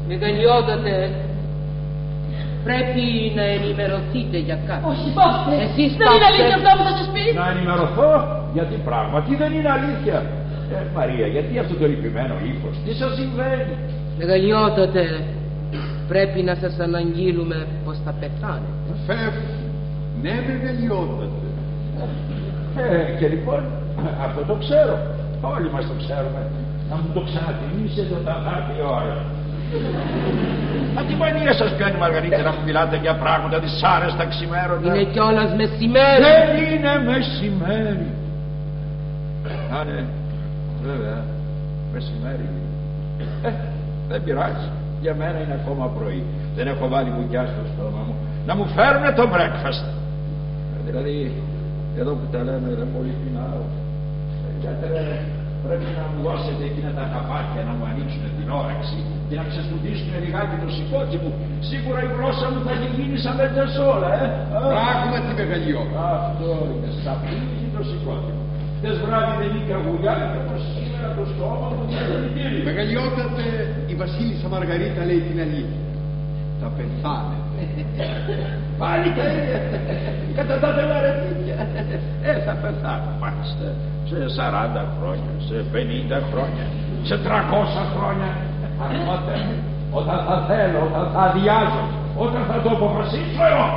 Μεγαλειότατε, πρέπει να ενημερωθείτε για κάτι. Όχι, πάστε. Εσείς δεν είναι αλήθεια αυτά που θα σας πει. Να ενημερωθώ, γιατί πράγματι δεν είναι αλήθεια. Μαρία, γιατί αυτό το λυπημένο ύφος, τι σας συμβαίνει? Μεγαλειότατε, πρέπει να σας αναγγείλουμε πως θα πεθάνετε. Ναι, μεγαλειότατε. Και λοιπόν, αυτό το ξέρω. Όλοι μας το ξέρουμε. Να μου το ξανατιμήσετε όταν θα έρθει η ώρα. Μα τι μανία σας πιάνει, Μαργαρίτα, να μου μιλάτε για πράγματα δυσάρεστα ξημέρωτα? Είναι κιόλας μεσημέρι. Δεν είναι μεσημέρι. Ναι, βέβαια, μεσημέρι. Δεν πειράζει. Για μένα είναι ακόμα πρωί. Δεν έχω βάλει κουκιά στο στόμα μου. Να μου φέρουν το breakfast. Δηλαδή, εδώ που τα λέμε, δεν πολύ πεινάω. Πρέπει να μου δώσετε εκείνα τα χαπάκια να μου ανοίξουν την όρεξη και να ξεσπουδίσουν λιγάκι το σηκώτη μου. Σίγουρα η γλώσσα μου θα γίνει σαν μετεσόλα, Πράγματι, μεγαλειότητα. Αυτό είναι, σαπίζει το σηκώτη μου. Χτες βράδυ δεν είχε αγουλιά και από σήμερα το στόμα μου είναι δηλητήριο. Μεγαλειότατε, η Βασίλισσα Μαργαρίτα λέει την αλήθεια. Θα πεθάνετε. Πάλι τα ίδια. Κατά τα τελαρετήτια. Θα πεθάνω μάλιστα. Σε 40 χρόνια, σε 50 χρόνια, σε 300 χρόνια. Όταν θα θέλω, όταν θα αδειάζω, όταν θα το αποφασίσω εγώ.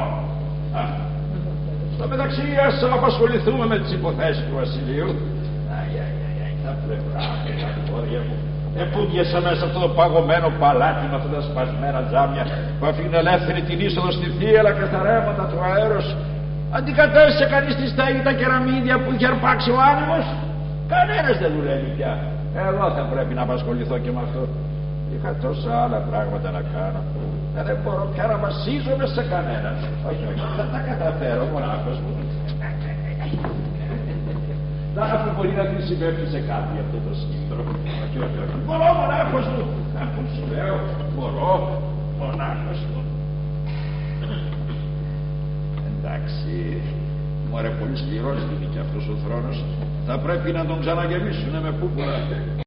Στο μεταξύ, ας απασχοληθούμε με τις υποθέσεις του Βασιλείου. Τα πλευρά και τα πόδια μου. Επούδιασα μέσα αυτό το παγωμένο παλάτι με αυτά τα σπασμένα τζάμια που αφήνουν ελεύθερη την είσοδο στη θύελα και στα ρεύματα του αέρος. Αντικατέστησε κανείς τη στέγη τα κεραμίδια που είχε αρπάξει ο άνεμος? Κανένας δεν δουλεύει πια. Εγώ θα πρέπει να απασχοληθώ και με αυτό. Είχα τόσα άλλα πράγματα να κάνω. Δεν μπορώ πια να βασίζομαι σε κανέναν. Όχι, θα τα καταφέρω μονάχος μου. Δεν μπορεί να χρησιμεύσει σε κάτι αυτό το σκύτρο. Μπορώ μονάχος μου. Αφού σου λέω, μπορώ μονάχος μου. Εντάξει, μου αρέσει πολύ σκληρός είναι και αυτός ο θρόνος. Θα πρέπει να τον ξαναγεμίσουνε με πούπουλα.